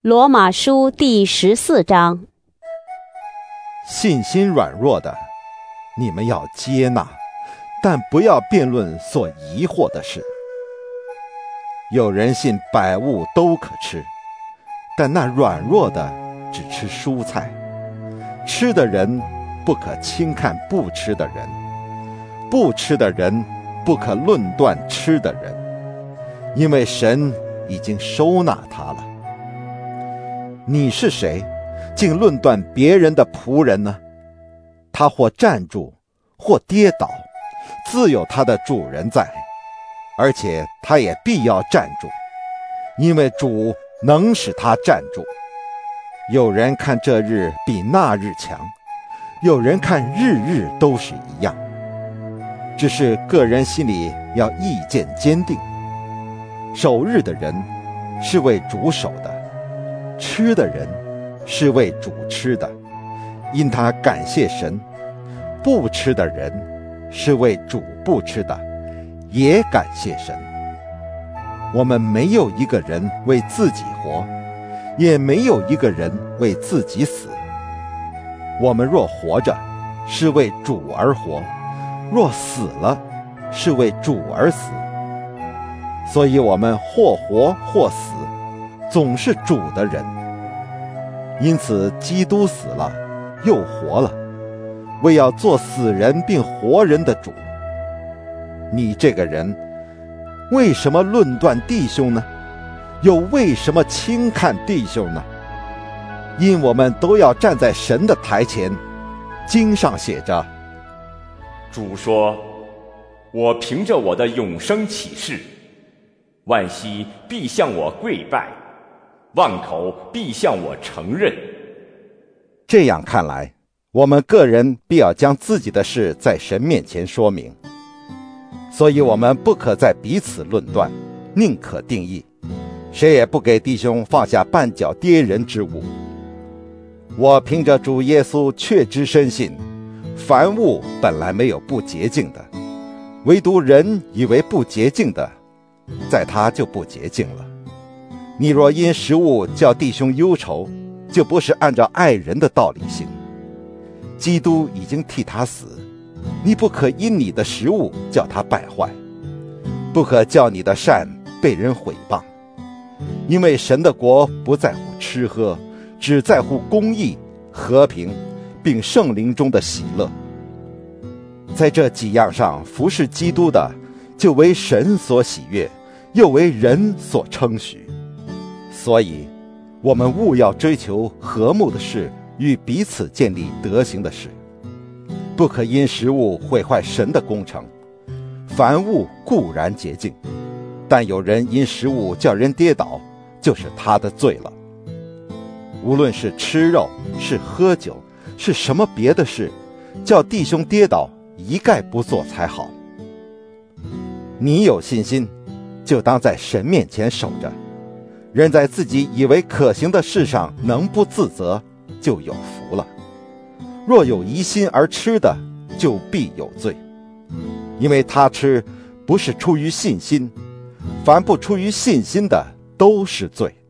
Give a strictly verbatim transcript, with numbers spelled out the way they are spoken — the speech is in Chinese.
罗马书第十四章。 信心软弱的，你们要接纳，但不要辩论所疑惑的事。有人信百物都可吃，但那软弱的只吃蔬菜。吃的人不可轻看不吃的人，不吃的人不可论断吃的人，因为神已经收纳他了。你是谁，竟论断别人的仆人呢？他或站住，或跌倒，自有他的主人在，而且他也必要站住，因为主能使他站住。有人看这日比那日强，有人看日日都是一样，只是个人心里要意见坚定。守日的人是为主守的，吃的人是为主吃的，因他感谢神；不吃的人是为主不吃的，也感谢神。我们没有一个人为自己活，也没有一个人为自己死。我们若活着，是为主而活；若死了，是为主而死。所以我们或活或死，总是主的人。因此基督死了，又活了，为要做死人并活人的主。你这个人，为什么论断弟兄呢？又为什么轻看弟兄呢？因我们都要站在神的台前。经上写着： 主说，我凭着我的永生起誓，万膝必向我跪拜，万口必向我承认。 这样看来，我们个人必要将自己的事在神面前说明。所以我们不可再彼此论断，宁可定义，谁也不给弟兄放下绊脚跌人之物。我凭着主耶稣确知深信，凡物本来没有不洁净的，唯独人以为不洁净的，在他就不洁净了。你若因食物叫弟兄忧愁，就不是按照爱人的道理行。基督已经替他死，你不可因你的食物叫他败坏，不可叫你的善被人毁谤。因为神的国不在乎吃喝，只在乎公义、和平，并圣灵中的喜乐。在这几样上服侍基督的，就为神所喜悦，又为人所称许。所以我们务要追求和睦的事，与彼此建立德行的事，不可因食物毁坏神的工程。凡物固然洁净，但有人因食物叫人跌倒，就是他的罪了。无论是吃肉，是喝酒，是什么别的事，叫弟兄跌倒，一概不做才好。你有信心，就当在神面前守着。人在自己以为可行的事上能不自责，就有福了。若有疑心而吃的，就必有罪，因为他吃不是出于信心，凡不出于信心的，都是罪。